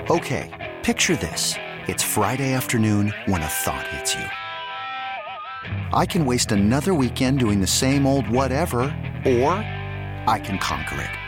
Okay, picture this. It's Friday afternoon when a thought hits you. I can waste another weekend doing the same old whatever, or I can conquer it.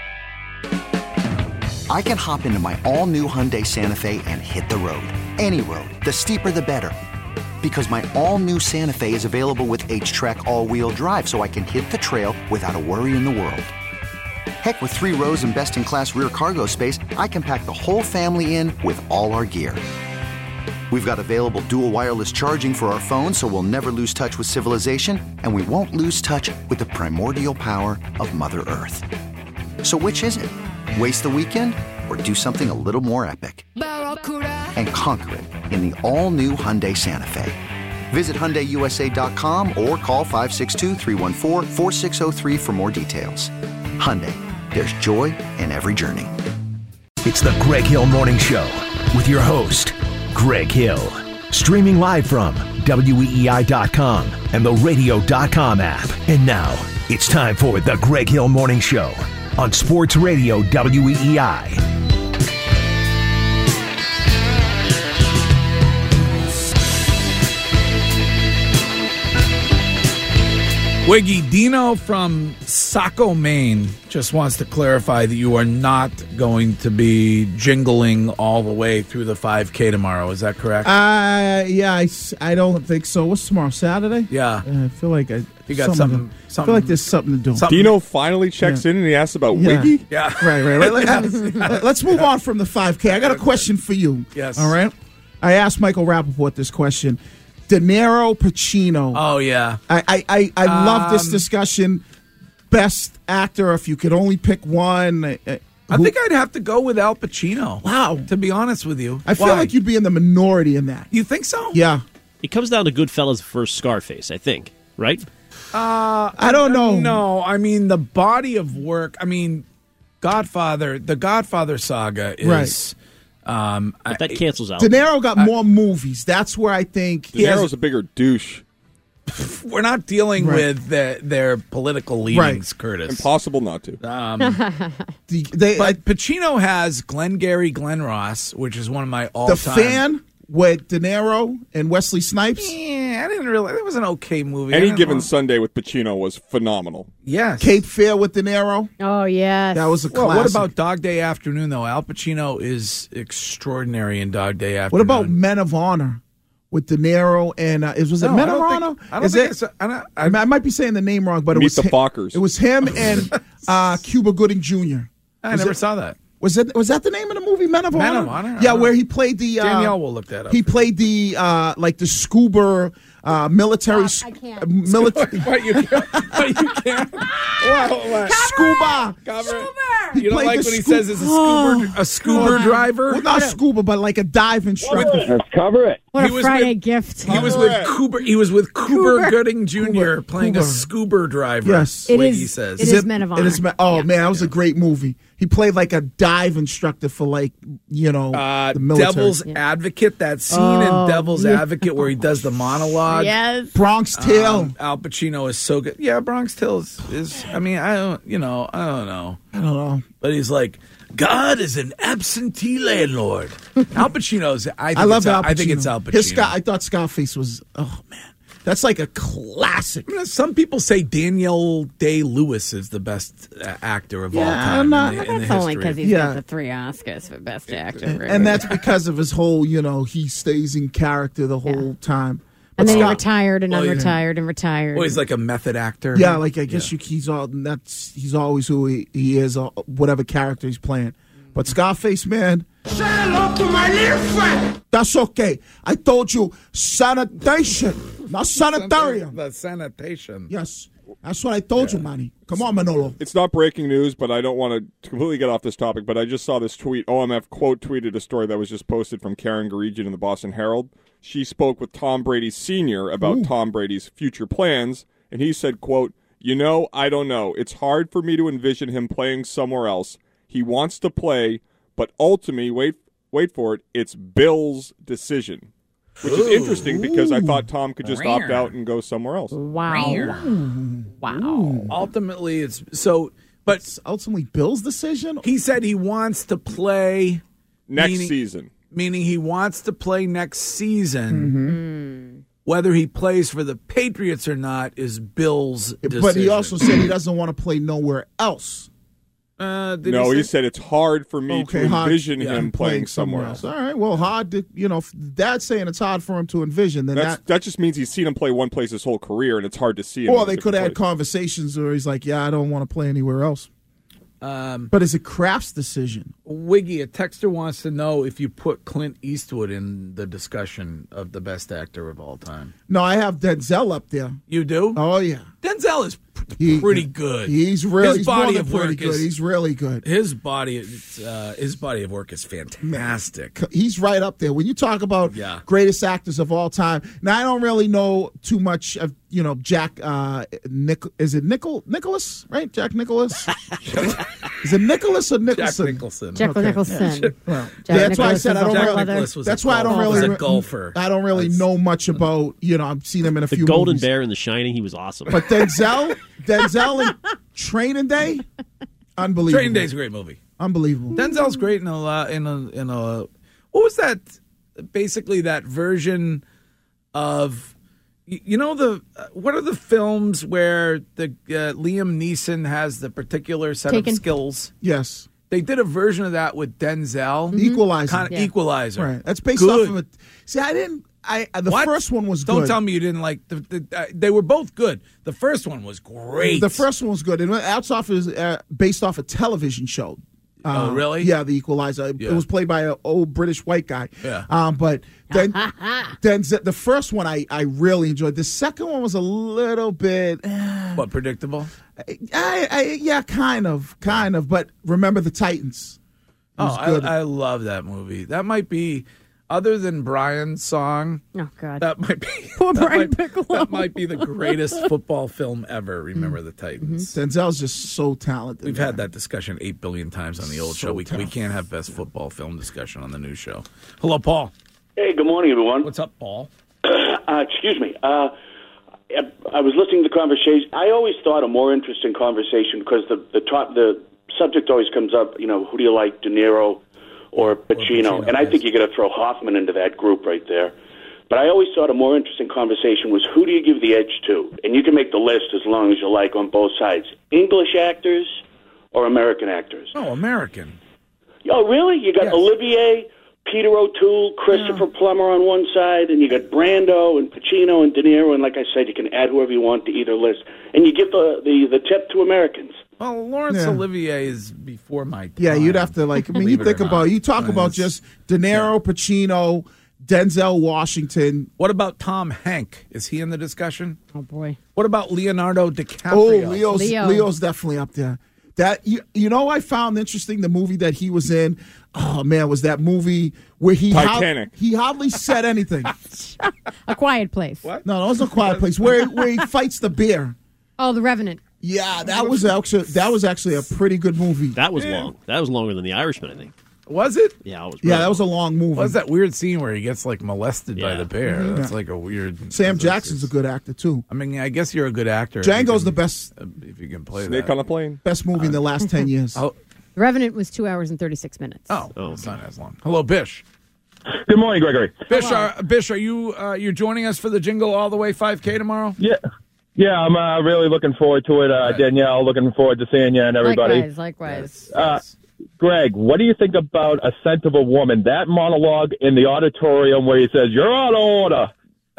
I can hop into my all-new Hyundai Santa Fe and hit the road. Any road. The steeper, the better. Because my all-new Santa Fe is available with H-Track all-wheel drive, so I can hit the trail without a worry in the world. Heck, with 3 rows and best-in-class rear cargo space, I can pack the whole family in with all our gear. We've got available dual wireless charging for our phones, so we'll never lose touch with civilization, and we won't lose touch with the primordial power of Mother Earth. So which is it? Waste the weekend or do something a little more epic? And conquer it in the all-new Hyundai Santa Fe. Visit HyundaiUSA.com or call 562-314-4603 for more details. Hyundai, there's joy in every journey. It's the Greg Hill Morning Show with your host, Greg Hill. Streaming live from WEEI.com and the Radio.com app. And now, it's time for the Greg Hill Morning Show on Sports Radio WEEI. Wiggy, Dino from Saco, Maine just wants to clarify that you are not going to be jingling all the way through the 5K tomorrow. Is that correct? Yeah, I don't think so. What's tomorrow, Saturday? Yeah. I feel like you got something. I feel like there's something to do. Dino finally checks in and he asks about Wiggy? Yeah. Right. Let's move on from the 5K. I got a question for you. Yes. All right? I asked Michael Rappaport this question. De Niro, Pacino. Oh, yeah. I love this discussion. Best actor, if you could only pick one. I think I'd have to go with Al Pacino. Wow. To be honest with you. I feel like you'd be in the minority in that. You think so? Yeah. It comes down to Goodfellas versus Scarface, I think. Right? I don't know. No, I mean, the body of work. I mean, the Godfather saga is... Right. But that cancels out. De Niro got more movies. That's where I think... De Niro's a bigger douche. We're not dealing with their political leanings, Curtis. Impossible not to. But Pacino has Glengarry Glen Ross, which is one of my all-time... The Fan with De Niro and Wesley Snipes? Yeah, I didn't really... It was an okay movie. Any Given Sunday with Pacino was phenomenal. Yes. Cape Fear with De Niro? Oh, yes. That was a classic. What about Dog Day Afternoon, though? Al Pacino is extraordinary in Dog Day Afternoon. What about Men of Honor with De Niro and... was it Men of Honor? I might be saying the name wrong, but it was... Meet the Fockers. It was him and Cuba Gooding Jr. I never saw that. Was that the name of the movie, Men of Honor? Men of Honor? Yeah, where he played the... Danielle will look that up. He played the, the scuba military... I can't. What, you can't? What? Scuba! You don't like when he says it's a scuba driver? Well, not scuba, but like a dive instructor. Let's cover it. What a Friday gift. He was with Cuba Gooding Jr. playing a scuba driver. Yes. It Wiggy says. is Men of Honor. Man, that was a great movie. He played like a dive instructor for the military. Devil's Advocate, that scene in Devil's Advocate where he does the monologue. Yes. Bronx Tale. Al Pacino is so good. Yeah, Bronx Tale is I mean, I don't know. But he's like, God is an absentee landlord. Al Pacino's. I love Al Pacino. I think it's Al Pacino. I thought Scarface was. Oh man, that's like a classic. Some people say Daniel Day-Lewis is the best actor of all time. That's only because he's got the 3 Oscars for Best Actor. And that's because of his whole, he stays in character the whole time. And then he retired and unretired and retired. Well, he's like a method actor. Yeah, I guess he's always who he is, whatever character he's playing. But Scarface, man. Say hello to my little friend. That's okay. I told you, sanitation, not sanitarium. The sanitation. Yes. That's what I told you, Manny. Come on, Manolo. It's not breaking news, but I don't want to completely get off this topic, but I just saw this tweet. OMF quote tweeted a story that was just posted from Karen Garigian in the Boston Herald. She spoke with Tom Brady Sr. about Tom Brady's future plans, and he said, quote, I don't know. It's hard for me to envision him playing somewhere else. He wants to play, but ultimately, wait for it, it's Bill's decision. Which is interesting because I thought Tom could just opt out and go somewhere else. Wow. Ultimately, it's so, but it's ultimately Bill's decision. He said he wants to play, Next season. Meaning he wants to play next season. Mm-hmm. Whether he plays for the Patriots or not is Bill's decision. But he also said he doesn't want to play nowhere else. He said it's hard for me to envision him playing somewhere else. All right, well, hard to, if Dad's saying it's hard for him to envision, then that just means he's seen him play one place his whole career, and it's hard to see him. Or they could have had conversations where he's like, yeah, I don't want to play anywhere else. But is it Kraft's decision? Wiggy, a texter wants to know if you put Clint Eastwood in the discussion of the best actor of all time. No, I have Denzel up there. You do? Oh, yeah. Denzel is pretty good. He's really his body of work good. He's really good. His body of work is fantastic. He's right up there. When you talk about greatest actors of all time, now I don't really know too much of Jack. Is it Nicholas? Right, Jack Nicholas. Is it Nicholas or Nicholson? Jack Nicholson. Jack Nicholson. That's why I said I don't really. That's why I don't really. A golfer. I don't really know much about. I've seen him in a few. The Golden movies. Bear in The Shining. He was awesome. But Denzel in Training Day, unbelievable. Training Day is a great movie. Unbelievable. Denzel's great in a what was that? Basically, that version of what are the films where the Liam Neeson has the particular set of skills? Yes. They did a version of that with Denzel. Equalizer. Equalizer. Right. That's based off of it. See, the first one was good. Don't tell me you didn't like they were both good. The first one was great. The first one was good. And that's based off a television show. Oh, really? Yeah, The Equalizer. Yeah. It was played by an old British white guy. Yeah. But then the first one I really enjoyed. The second one was a little bit predictable? Yeah, kind of. But Remember the Titans. I love that movie. That might be, other than Brian's song. Oh God, that might be poor Brian Piccolo. That might be the greatest football film ever. Remember the Titans. Denzel's just so talented. We've had that discussion 8 billion times on the old show. We can't have best football film discussion on the new show. Hello, Paul. Hey, good morning, everyone. What's up, Paul? Excuse me. I was listening to the conversation. I always thought a more interesting conversation because the subject always comes up. Who do you like, De Niro or Pacino? And I think you got to throw Hoffman into that group right there. But I always thought a more interesting conversation was who do you give the edge to? And you can make the list as long as you like on both sides. English actors or American actors? Oh, American. Oh, really? You got Olivier, Peter O'Toole, Christopher Plummer on one side, and you got Brando and Pacino and De Niro, and like I said, you can add whoever you want to either list. And you give the tip to Americans. Well, Laurence Olivier is before my time. Yeah, you'd have to you talk about just De Niro, Pacino, Denzel Washington. What about Tom Hanks? Is he in the discussion? Oh boy. What about Leonardo DiCaprio? Oh, Leo's definitely up there. That I found interesting the movie that he was in. Oh man, was that movie where he hardly said anything. A Quiet Place. What? No, it was A Quiet Place where he fights the bear. Oh, The Revenant. Yeah, that was actually a pretty good movie. That was long. That was longer than The Irishman, I think. Was it? Yeah, it was. Yeah, that was a long movie. What was that weird scene where he gets molested by the bear? That's like a weird. Sam Jackson's a good actor too. I mean, I guess you're a good actor. Django's the best. If you can play Snake on a Plane. Best movie in the last 10 years. The Revenant was 2 hours and 36 minutes. Oh, it's not as long. Hello, Bish. Good morning, Gregory. Bish, are you you're joining us for the Jingle All the Way 5K tomorrow? Yeah, I'm really looking forward to it. Danielle, looking forward to seeing you and everybody. Likewise. Greg, what do you think about A Scent of a Woman? That monologue in the auditorium where he says, "You're out of order."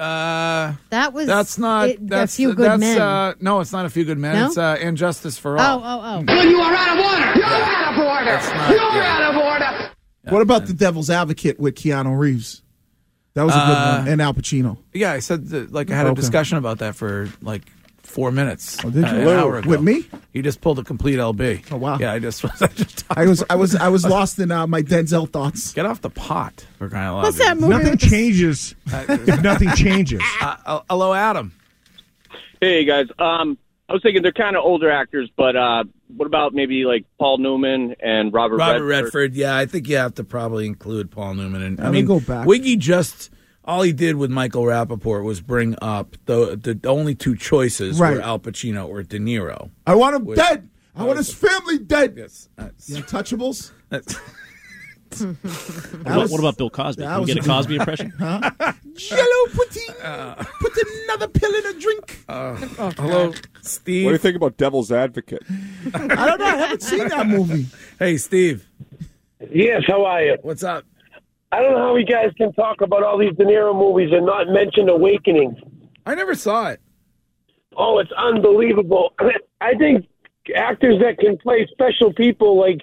That's not A Few Good Men. No, it's not A Few Good Men. No? It's And Justice for All. Oh. When you are out of order, you're out of order. You're out of order. What about The Devil's Advocate with Keanu Reeves? That was a good one. And Al Pacino. Yeah, I said I had a discussion about that for 4 minutes. Oh, did you? An hour ago. With me? He just pulled a complete LB. Oh wow! Yeah, I was lost in my Denzel thoughts. Get off the pot. For crying out loud. What's that movie? Nothing changes if nothing changes. Hello, Adam. Hey guys. I was thinking they're kind of older actors, but what about maybe like Paul Newman and Robert Redford? Yeah, I think you have to probably include Paul Newman. And I mean, go back. Wiggy all he did with Michael Rappaport was bring up the only two choices were Al Pacino or De Niro. I want him dead. I want his family dead. Yes. The Untouchables. Yes. What about Bill Cosby? Can we get a Cosby impression? Jello pudding. Put another pill in a drink. Hello, Steve. What do you think about Devil's Advocate? I don't know. I haven't seen that movie. Hey, Steve. Yes, how are you? What's up? I don't know how you guys can talk about all these De Niro movies and not mention Awakening. I never saw it. Oh, it's unbelievable. I think actors that can play special people like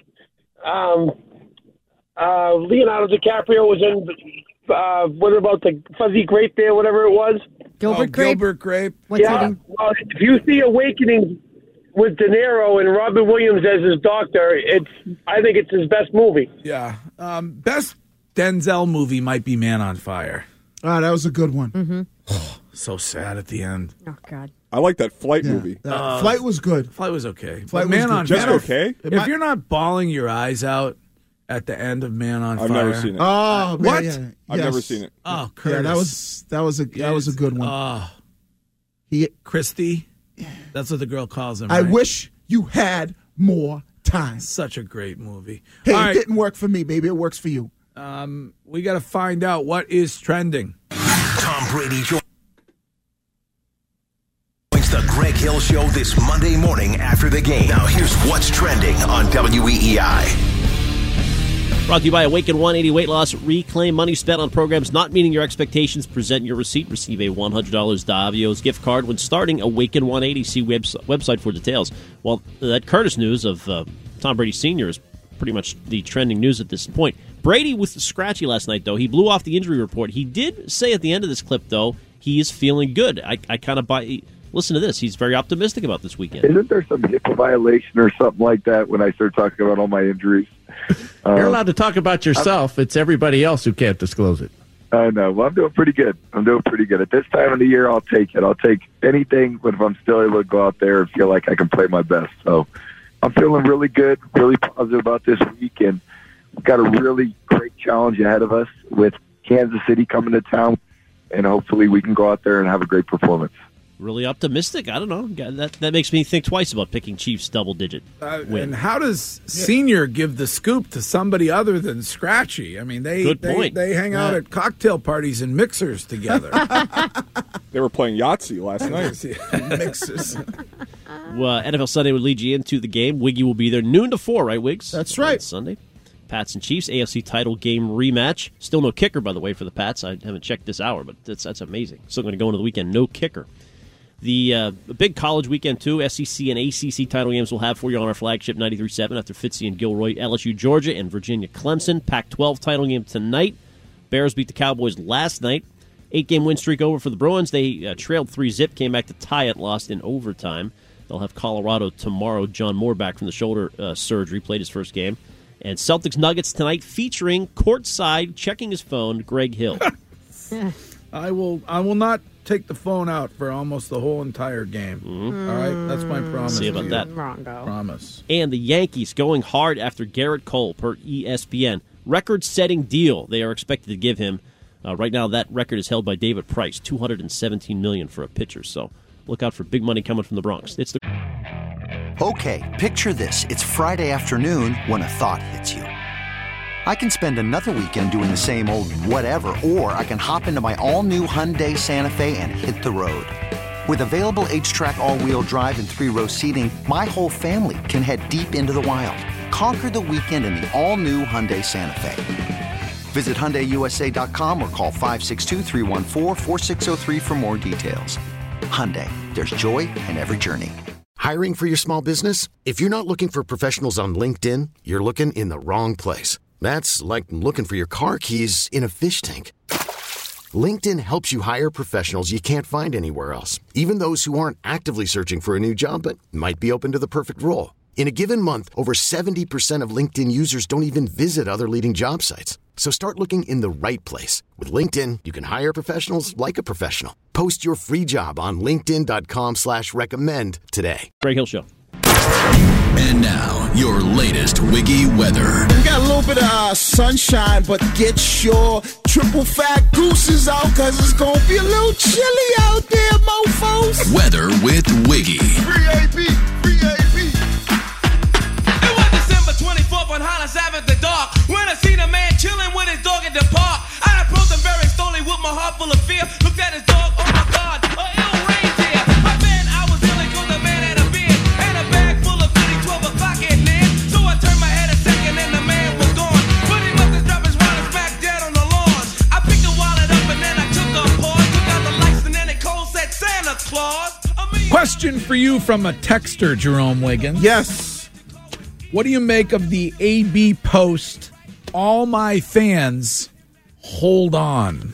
Leonardo DiCaprio was in, what about the Fuzzy Grape there, whatever it was? Gilbert Grape? Gilbert Grape. What's yeah, well, if you see Awakening with De Niro and Robin Williams as his doctor, I think it's his best movie. Yeah. Best Denzel movie might be Man on Fire. Oh, that was a good one. Mm-hmm. So sad at the end. Oh, God. I like that Flight movie. Flight was good. Flight was okay. Flight Man was on Just Fire. okay? If you're not bawling your eyes out at the end of Man on I've Fire. never seen it. Oh, What? Yeah, I've never seen it. Oh, Curtis. Yeah, that was a good one. Christy. That's what the girl calls him. I right? wish you had more time. Such a great movie. Hey, All it right. didn't work for me, baby. It works for you. We got to find out what is trending. Tom Brady joins the Greg Hill Show this Monday morning after the game. Now here's what's trending on WEEI. Brought to you by Awaken 180 Weight Loss. Reclaim money spent on programs not meeting your expectations. Present your receipt. Receive a $100 Davio's gift card when starting Awaken 180. See website for details. Well, that Curtis news of Tom Brady Sr. is pretty much the trending news at this point. Brady was scratchy last night, though. He blew off the injury report. He did say at the end of this clip, though, he is feeling good. I kind of buy... Listen to this. He's very optimistic about this weekend. Isn't there some HIPAA violation or something like that when I start talking about all my injuries? You're allowed to talk about yourself. It's everybody else who can't disclose it. I know. Well, I'm doing pretty good. At this time of the year, I'll take it. I'll take anything, but if I'm still able to go out there and feel like I can play my best. So I'm feeling really good, really positive about this week, and we've got a really great challenge ahead of us with Kansas City coming to town, and hopefully we can go out there and have a great performance. Really optimistic? I don't know. That makes me think twice about picking Chiefs double-digit win. And how does Senior give the scoop to somebody other than Scratchy? I mean, they hang out at cocktail parties and mixers together. They were playing Yahtzee last night. Mixers. NFL Sunday would lead you into the game. Wiggy will be there noon to 4, right, Wiggs? That's right. Sunday. Pats and Chiefs, AFC title game rematch. Still no kicker, by the way, for the Pats. I haven't checked this hour, but that's amazing. Still going to go into the weekend, no kicker. The big college weekend, too. SEC and ACC title games we'll have for you on our flagship 93.7 after Fitzy and Gilroy. LSU, Georgia, and Virginia, Clemson. Pac-12 title game tonight. Bears beat the Cowboys last night. 8-game win streak over for the Bruins. They trailed 3-0, came back to tie it, lost in overtime. They'll have Colorado tomorrow. John Moore back from the shoulder surgery, played his first game. And Celtics Nuggets tonight featuring courtside, checking his phone, Greg Hill. I will not take the phone out for almost the whole entire game. Mm-hmm. All right, that's my promise. See about that. Promise. And the Yankees going hard after Garrett Cole per ESPN. Record-setting deal they are expected to give him. Right now, that record is held by David Price, $217 million for a pitcher. So look out for big money coming from the Bronx. It's the Okay, picture this. It's Friday afternoon when a thought hits you. I can spend another weekend doing the same old whatever, or I can hop into my all-new Hyundai Santa Fe and hit the road. With available H-Track all-wheel drive and 3-row seating, my whole family can head deep into the wild. Conquer the weekend in the all-new Hyundai Santa Fe. Visit HyundaiUSA.com or call 562-314-4603 for more details. Hyundai, there's joy in every journey. Hiring for your small business? If you're not looking for professionals on LinkedIn, you're looking in the wrong place. That's like looking for your car keys in a fish tank. LinkedIn helps you hire professionals you can't find anywhere else, even those who aren't actively searching for a new job but might be open to the perfect role. In a given month, over 70% of LinkedIn users don't even visit other leading job sites. So start looking in the right place. With LinkedIn, you can hire professionals like a professional. Post your free job on linkedin.com/recommend today. Greg Hill Show. And now, your latest Wiggy weather. We got a little bit of sunshine, but get your triple fat gooses out, because it's going to be a little chilly out there, mofos. Weather with Wiggy. Free AB, free AB. It was December 24th on Hollis Avenue, the dark, when I seen a man Question for you from a texter, Jerome Wiggins. Yes. What do you make of the AB post, all my fans, hold on?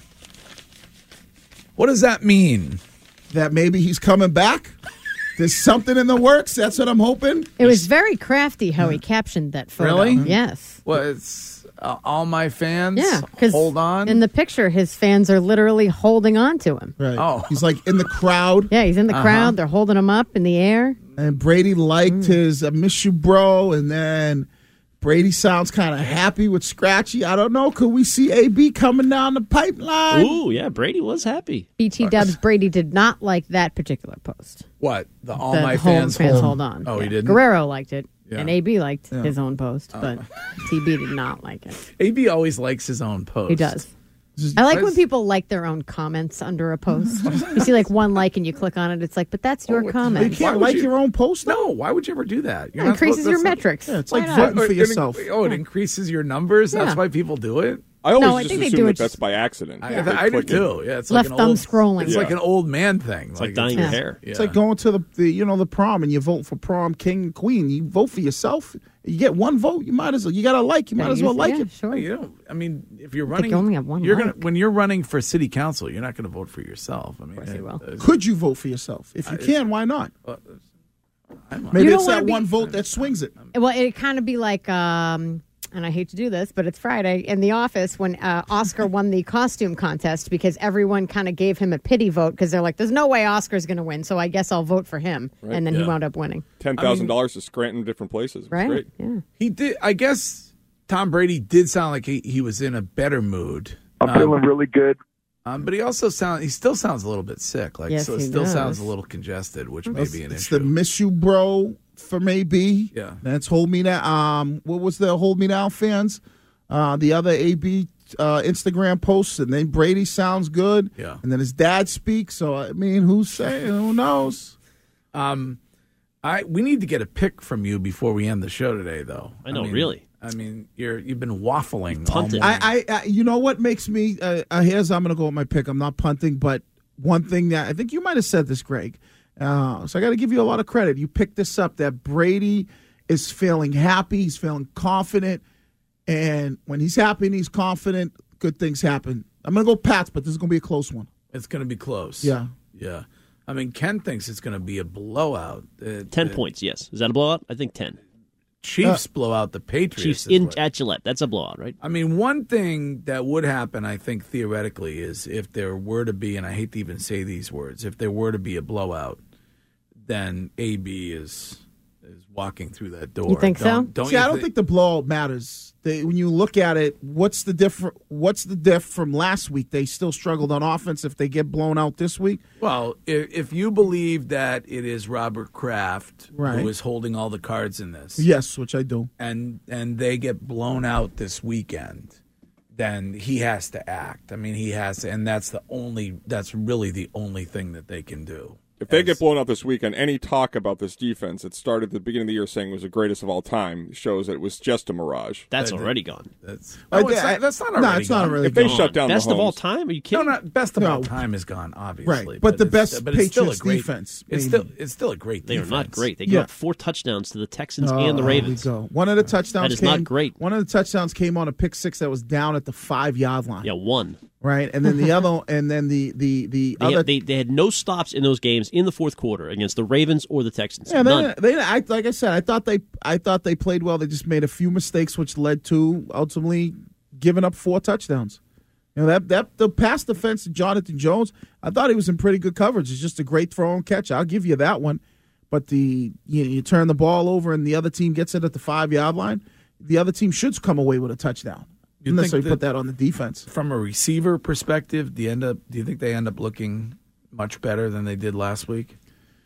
What does that mean? That maybe he's coming back? There's something in the works. That's what I'm hoping. It was very crafty how he captioned that photo. Really? Yes. Well, it's all my fans, Yeah, because hold on. in the picture, his fans are literally holding on to him. Right. Oh. He's like in the crowd. Yeah, he's in the crowd. They're holding him up in the air. And Brady liked his I miss you, bro. And then Brady sounds kind of happy with Scratchy. I don't know. Could we see AB coming down the pipeline? Ooh, yeah, Brady was happy. BT Dubs Brady did not like that particular post. What? The all The my home fans, hold on. Oh, Yeah. he didn't? Guerrero liked it. Yeah. And AB liked Yeah. his own post, but TB did not like it. AB always likes his own post. He does. I like when people like their own comments under a post. You see like one like and you click on it, it's like, but that's your comment. You can't like your own post? No, why would you ever do that? It increases your metrics. Yeah, it's Why like not? voting for yourself. It increases your numbers? That's Yeah. why people do it? I always No, I just think they assume do that it that's just- by accident. I do too. Yeah, it's Left like an thumb old, scrolling. It's like an old man thing. It's like dyeing your hair. It's like going to the prom and you vote for prom king and queen. You vote for yourself. You get one vote. You might as well. You got to like. You might as well like it. Sure. You don't. I mean, if you're I think running, you only have one you're like. gonna when you're running for city council, you're not going to vote for yourself. I mean, Of course you will. Could you vote for yourself? If you can, why not? Maybe You don't it's that wanna one vote that swings it. Well, it kind of be like, and I hate to do this, but it's Friday in the office when Oscar won the costume contest because everyone kind of gave him a pity vote because they're like, there's no way Oscar's going to win, so I guess I'll vote for him. Right. And then he Yeah. wound up winning. $10,000 to Scranton, different places. It was Right? Great. Yeah. He did. I guess Tom Brady did sound like he was in a better mood. I'm feeling really good. But he still sounds a little bit sick. Like Yes, so, it he still does. sounds a little congested, which may be an It's issue. the miss you, bro, from AB. Yeah. That's hold me down. What was the hold me down fans? The other AB Instagram posts, and then Brady sounds good. Yeah. And then his dad speaks. So I mean, who's saying? Who knows? We need to get a pick from you before we end the show today, though. I know, mean, really. I mean, you've been waffling. Punted. all morning. I you know what makes me? I'm going to go with my pick. I'm not punting, but one thing that I think you might have said this, Greg. So I got to give you a lot of credit. You picked this up that Brady is feeling happy. He's feeling confident. And when he's happy and he's confident, good things happen. I'm going to go Pats, but this is going to be a close one. It's going to be close. Yeah. Yeah. I mean, Ken thinks it's going to be a blowout. 10 points, yes. Is that a blowout? I think 10. Chiefs blow out the Patriots. Chiefs is what- at Gillette. That's a blowout, right? I mean, one thing that would happen, I think, theoretically, is if there were to be, and I hate to even say these words, if there were to be a blowout, then AB is walking through that door. You think so? See, I don't think the blowout matters. When you look at it, what's the diff from last week? They still struggled on offense. If they get blown out this week, Well, if you believe that it is Robert Kraft Right. who is holding all the cards in this, yes, which I do. and they get blown out this weekend, then he has to act. I mean, he has to, and that's really the only thing that they can do. If they get blown out this weekend, any talk about this defense that started at the beginning of the year saying it was the greatest of all time shows that it was just a mirage. That's already gone. That's I- that's not no, already it's not gone. already If they gone. shut down Best of all Mahomes- time? Are you No, kidding? not best of all No. time is gone, obviously. Right, but the best but it's still a Patriots great defense, It's maybe. still a great. They are defense. not great. They Yeah. gave up 4 touchdowns to the Texans and the Ravens. There we go. One of the touchdowns That is came, not great. One of the touchdowns came on a pick six that was down at the 5-yard line. Yeah, 1. Right, and then the other, and then the other. They had no stops in those games in the fourth quarter against the Ravens or the Texans. Yeah, None. like I said, I thought they played well. They just made a few mistakes, which led to ultimately giving up 4 touchdowns. You know that the pass defense of Jonathan Jones, I thought he was in pretty good coverage. It's just a great throw and catch. I'll give you that one. But you turn the ball over and the other team gets it at the 5-yard line, the other team should come away with a touchdown. Unless they put that on the defense. From a receiver perspective, do you think they end up looking much better than they did last week?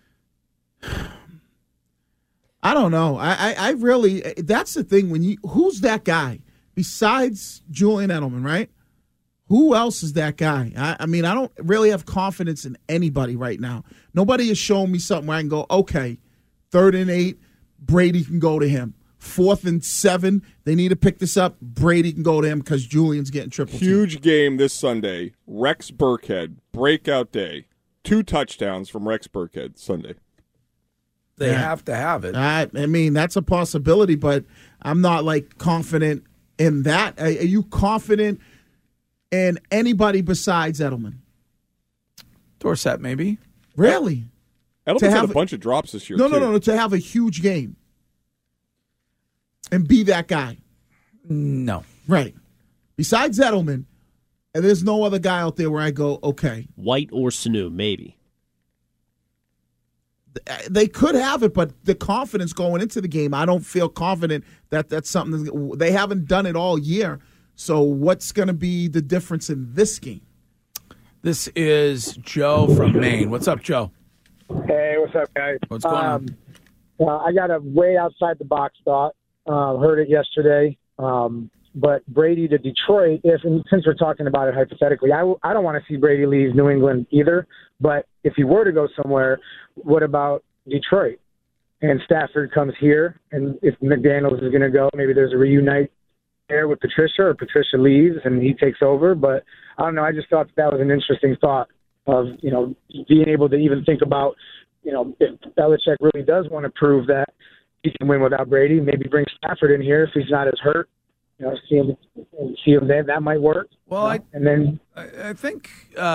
I don't know. I really, that's the thing. Who's that guy besides Julian Edelman, right? Who else is that guy? I mean, I don't really have confidence in anybody right now. Nobody has shown me something where I can go, okay, 3rd and 8, Brady can go to him. 4th and 7, they need to pick this up. Brady can go to him because Julian's getting triple team. Huge game this Sunday. Rex Burkhead, breakout day. 2 touchdowns from Rex Burkhead Sunday. They have to have it. I mean, that's a possibility, but I'm not like confident in that. Are you confident in anybody besides Edelman? Dorsett, maybe. Really? Edelman's had a bunch of drops this year. No. To have a huge game and be that guy. No. Right. Besides Edelman, and there's no other guy out there where I go, okay. White or Sanu, maybe. They could have it, but the confidence going into the game, I don't feel confident that that's something. They haven't done it all year. So what's going to be the difference in this game? This is Joe from Maine. What's up, Joe? Hey, what's up, guys? What's going on? I got a way outside the box thought. Heard it yesterday. But Brady to Detroit, and since we're talking about it hypothetically, I don't want to see Brady leave New England either. But if he were to go somewhere, what about Detroit? And Stafford comes here, and if McDaniels is going to go, maybe there's a reunite there with Patricia, or Patricia leaves and he takes over. But I don't know. I just thought that was an interesting thought of, being able to even think about, if Belichick really does want to prove that he can win without Brady, maybe bring Stafford in here if he's not as hurt. See him there. That might work. Well, I think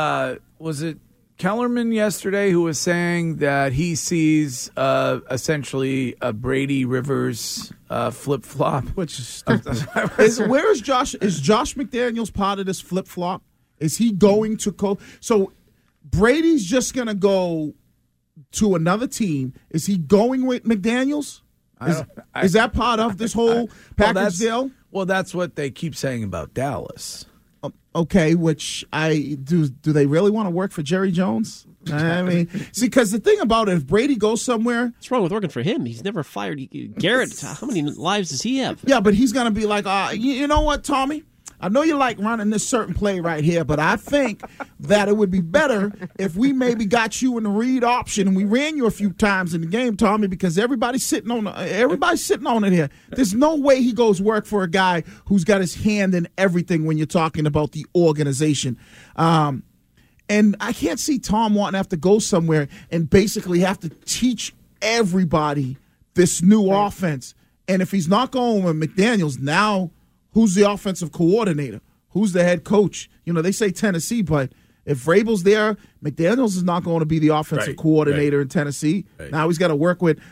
was it Kellerman yesterday who was saying that he sees essentially a Brady Rivers flip flop, which is where is Josh? Is Josh McDaniels part of this flip flop? Is he going to coach? So Brady's just going to go to another team. Is he going with McDaniels? Is that part of this whole package deal? Well, that's what they keep saying about Dallas. Okay, which do they really want to work for Jerry Jones? I mean, see, because the thing about it, if Brady goes somewhere, what's wrong with working for him? He's never fired Garrett. How many lives does he have? Yeah, but he's gonna be like, you know what, Tommy? I know you like running this certain play right here, but I think that it would be better if we maybe got you in the read option and we ran you a few times in the game, Tommy, because everybody's sitting on it here. There's no way he goes work for a guy who's got his hand in everything when you're talking about the organization. And I can't see Tom wanting to have to go somewhere and basically have to teach everybody this new offense. And if he's not going with McDaniels, now who's the offensive coordinator? Who's the head coach? They say Tennessee, but if Vrabel's there, McDaniels is not going to be the offensive coordinator in Tennessee. Right. Now he's got to work with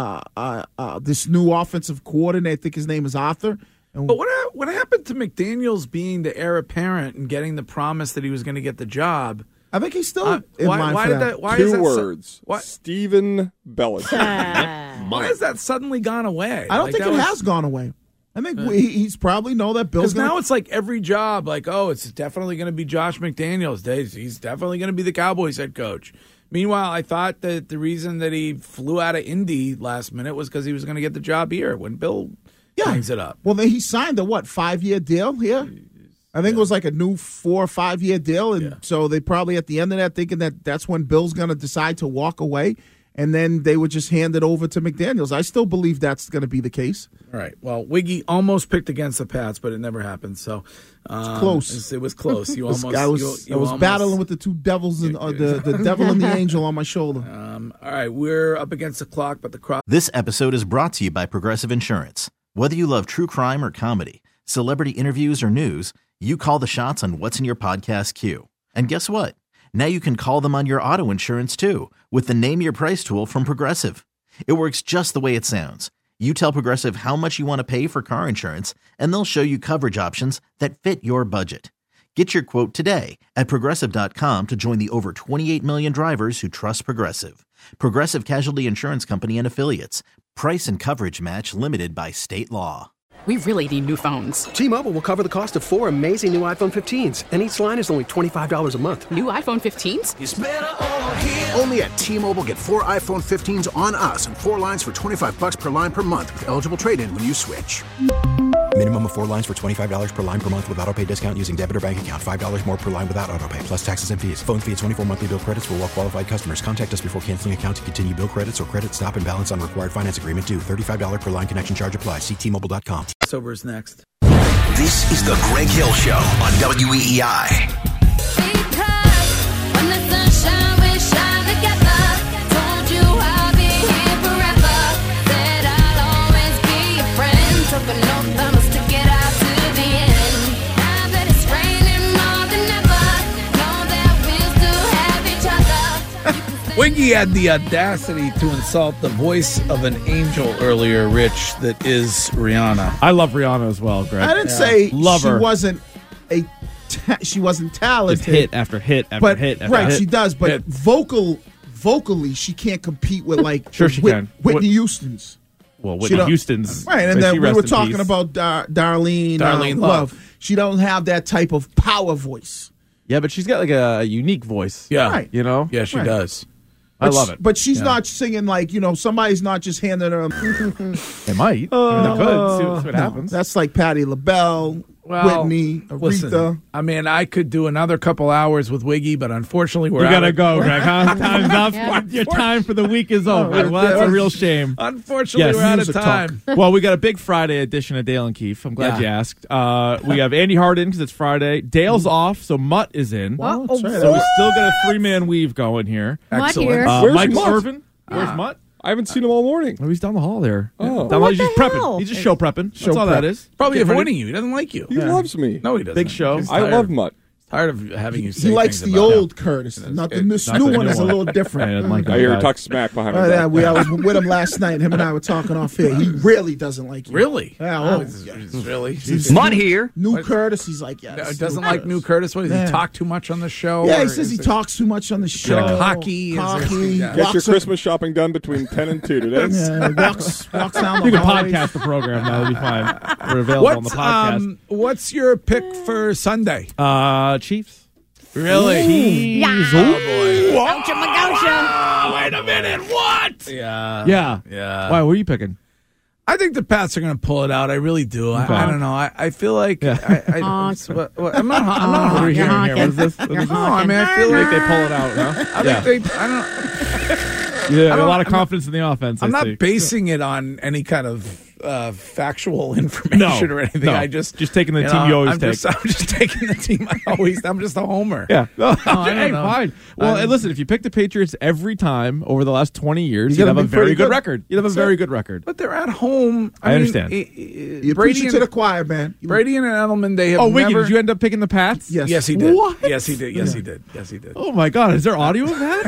this new offensive coordinator. I think his name is Arthur. But what happened to McDaniels being the heir apparent and getting the promise that he was going to get the job? I think he's still in line for that. Why Two is that words. Stephen Belichick. Why has that suddenly gone away? I don't think it has gone away. I think he's probably know that Bill's now it's like every job, it's definitely going to be Josh McDaniels. He's definitely going to be the Cowboys head coach. Meanwhile, I thought that the reason that he flew out of Indy last minute was because he was going to get the job here when Bill brings it up. Well, then he signed a 5-year deal here? I think it was like a new 4 or 5 year deal, and so they probably at the end of that thinking that that's when Bill's going to decide to walk away. And then they would just hand it over to McDaniels. I still believe that's going to be the case. All right. Well, Wiggy almost picked against the Pats, but it never happened. So it's close. It was close. You almost. I was battling with the two devils and the devil and the angel on my shoulder. All right, we're up against the clock, but the crowd. This episode is brought to you by Progressive Insurance. Whether you love true crime or comedy, celebrity interviews or news, you call the shots on what's in your podcast queue. And guess what? Now you can call them on your auto insurance, too, with the Name Your Price tool from Progressive. It works just the way it sounds. You tell Progressive how much you want to pay for car insurance, and they'll show you coverage options that fit your budget. Get your quote today at Progressive.com to join the over 28 million drivers who trust Progressive. Progressive Casualty Insurance Company and Affiliates. Price and coverage match limited by state law. We really need new phones. T-Mobile will cover the cost of 4 amazing new iPhone 15s, and each line is only $25 a month. New iPhone 15s? It's better over here. Only at T-Mobile, get 4 iPhone 15s on us and 4 lines for $25 per line per month with eligible trade-in when you switch. Minimum of 4 lines for $25 per line per month with autopay discount using debit or bank account. $5 more per line without autopay, plus taxes and fees. Phone fee at 24 monthly bill credits for well-qualified customers. Contact us before canceling account to continue bill credits or credit stop and balance on required finance agreement due. $35 per line connection charge applies. See T-Mobile.com. Sober is next. This is the Greg Hill Show on WEEI. Because when the sunshine will shine together, told you I'll be here forever. Wiggy had the audacity to insult the voice of an angel earlier, Rich, that is Rihanna. I love Rihanna as well, Greg. I didn't say love she her. wasn't she wasn't talented. Just hit after hit after but, hit after right, hit. she does. But Hit. vocally, she can't compete with Sure she can. Whitney Houston's. Well, She Whitney don't- Houston's. Right, and may then she we rest were in talking peace. about Darlene Love. She don't have that type of power voice. Yeah, but she's got like a unique voice. Yeah. Right. You know? Yeah, she Right. does. I love it. But she's Yeah. not singing like, somebody's not just handing her. They might. I mean, they could. See what happens. That's like Patti LaBelle, Well, Whitney, Aretha. listen, I mean, I could do another couple hours with Wiggy, but unfortunately, we're We out gotta of- go, Greg. Huh? Time's up. Yeah. Your time for the week is over. Oh, Well, that's a real shame. Unfortunately, Yes. we're out of Music time. Well, we got a big Friday edition of Dale and Keefe. I'm glad Yeah. you asked. We have Andy Hart in because it's Friday. Dale's off, so Mutt is in. Well, that's right. So we still got a three-man weave going here. Mutt Excellent. here. Where's Mike Mutt? Irvin. Where's Mutt? I haven't seen him all morning. Oh, he's down the hall there. Oh. Down What he's just the prepping. hell? He's just show prepping. That's all prep. that is. Probably Get ready. avoiding you. He doesn't like you. He loves me. No, he doesn't. Big show. He's I tired love of- Mutt. Tired of having you say He likes things the about old Curtis. Not the this not new the one new is a one. little different. I didn't like I that hear guy. her talk smack behind my Oh, yeah, back. I was with him last night. Him and I were talking off here. He really doesn't like you. Really? Yeah, Really? Mutt here. New Curtis, he's like, yeah. No, this is doesn't New like New Curtis. What does Yeah. he talk too much on the show? Yeah, he or says he is it- talks too much on the show. cocky? Is Cocky. it- yeah. Get your Walks- Christmas shopping done between 10 and 2 today. Yeah, walks down the You can hallways. podcast the program now. It'll be fine. We're available on the podcast. What's your pick for Sunday? Chiefs. Really? Yeah. Ooh. Gaucha Magaucha. Wait a minute. What? Yeah. Yeah. Yeah. Why? What are you picking? I think the Pats are going to pull it out. I really do. Okay. I don't know. I feel like Yeah. Honk. I'm not. I'm not. What are we You're hearing here? What is this? honking. What is No, this? I mean, I feel I like think they pull it out. Huh? I think they. I don't. Yeah, I a don't- lot of I'm confidence in the offense. I'm I not see. basing it on any kind of factual information or anything. no. I just taking the team you always I'm take. I'm just taking the team I always. I'm just a homer. Yeah. I don't Hey, know. fine. Well, and listen, if you pick the Patriots every time over the last 20 years, You're you'd have gonna a be very pretty good good. record. You'd have a That's very it. good record. But they're at home. I understand. You Brady preach it and to the choir, man. Brady and Edelman. They have Oh, Wiggy, never. did you end up picking the Pats? Yes. Yes, he did. What? Yes, he did. Yes, he did. Yes, he did. Oh, my God. Is there audio of that?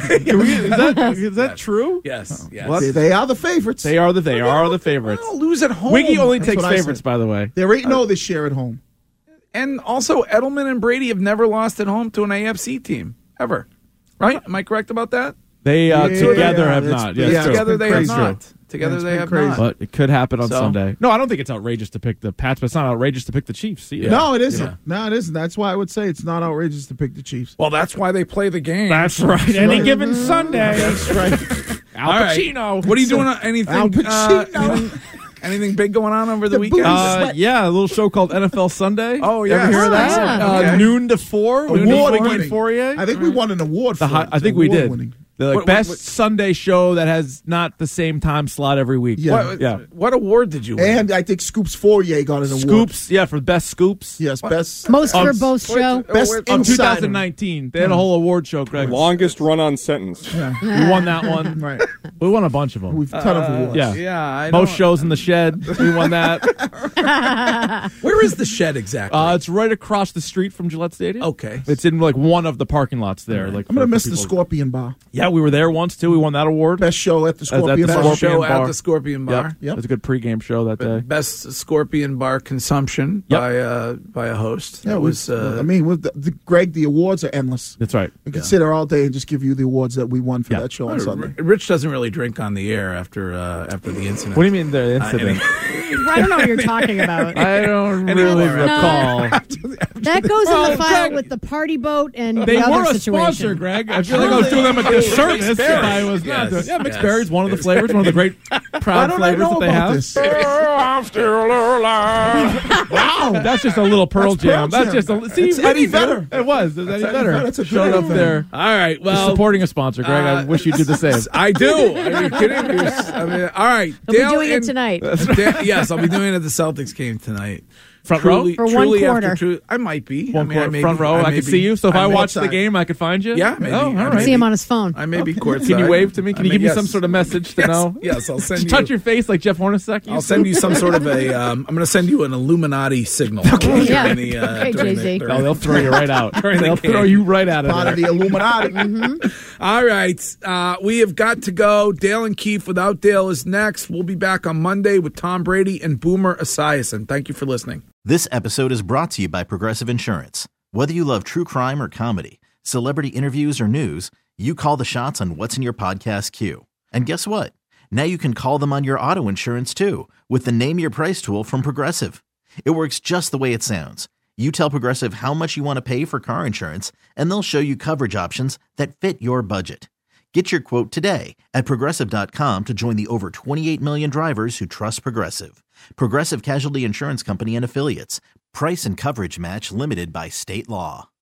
Is that true? Yes. Yes. Well, They are the favorites. They are the favorites. They'll lose at home. Wiggy only That's takes what I favorites, said. by the way. They're 8-0 this year at home. And also, Edelman and Brady have never lost at home to an AFC team ever. Right? Am I correct about that? They together have that's- not. yeah, Yes, it's true. Together they have crazy. not. Together It's they been have crazy. not. But it could happen on So- Sunday. No, I don't think it's outrageous to pick the Pats, but it's not outrageous to pick the Chiefs either. No, it isn't. Yeah. No, it isn't. That's why I would say it's not outrageous to pick the Chiefs. Well, that's why they play the game. That's right. Any given Sunday. That's right. Al All right. Pacino. What are you doing? Anything? Al Pacino. Anything big going on over the The weekend? booty Yeah, a little show called NFL Sunday. Oh, You ever yes. hear of that? Yeah. Okay. Noon to 4. Noon to Award Wiggy winning. and Fourier. I think we won an award for it. I think we did. Winning. The What- best what- Sunday show that has not the same time slot every week. Yeah. What award did you win? And I think Scoops Fourier got an award. Scoops, yeah, for best scoops. Yes, best. Most Um, verbose show. Best wait, Of insider. 2019. They had a whole award show, Greg. Longest run-on sentence. We won that one. Right. We won a bunch of them. We've a ton of awards. Yeah. Yeah, I Most don't- shows in the shed. We won that. Where is the shed exactly? It's right across the street from Gillette Stadium. Okay. It's in like one of the parking lots there. Like I'm going to for miss the people. Scorpion Bar. Yeah, we were there once too. We won that award. Best show at the at Scorpion the Bar. Best Scorpion show at Bar. the Scorpion Bar. Yep. It was a good pregame show that day. Best Scorpion Bar consumption Yep. by a host. Yeah, That we- was. I mean, with Greg, the awards are endless. That's right. We could sit there all day and just give you the awards that we won for Yeah. that show on Sunday. Rich doesn't really drink on the air after the incident. What do you mean the incident? I don't know what you're talking about. I don't Anyway, really no. recall. That goes in Well, the file Greg, with the party boat and They the were other a situation. sponsor, Greg. I feel like I was doing them a disservice if I was not doing. Yeah, mixed berries, one of the flavors, one of the great Why proud don't I flavors know that they about have. this? I'm still alive. Wow. That's just a little Pearl That's Pearl Jam. That's Jam. just a see That's Eddie Eddie Vedder. Vedder. It was. Eddie Vedder. That's a Showed good up Eddie there. All right. Well, Supporting a sponsor, Greg. I wish you did the same. I do. Are you kidding me? I mean, all right. He'll be Dale doing it and- tonight. Yes, I'll be doing it at the Celtics game tonight. Front row? For one quarter. I might be. Front row, I could see you. So if I watch the game, I could find you? Yeah, maybe. Oh, all I right. see him on his phone. I may be courtside. Can you wave to me? Can you give me some sort of message to know? Yes, I'll send you. Touch your face like Jeff Hornacek. I'll send you some sort of a. I'm going to send you an Illuminati signal. Okay, yeah. Okay, Jay-Z. Oh, they'll throw you right out. They'll throw you right out of Part there. of the Illuminati. All right. We have got to go. Dale and Keefe without Dale is next. We'll be back on Monday with Tom Brady and Boomer Esiason. Thank you for listening. This episode is brought to you by Progressive Insurance. Whether you love true crime or comedy, celebrity interviews or news, you call the shots on what's in your podcast queue. And guess what? Now you can call them on your auto insurance too with the Name Your Price tool from Progressive. It works just the way it sounds. You tell Progressive how much you want to pay for car insurance, and they'll show you coverage options that fit your budget. Get your quote today at Progressive.com to join the over 28 million drivers who trust Progressive. Progressive Casualty Insurance Company and Affiliates. Price and coverage match limited by state law.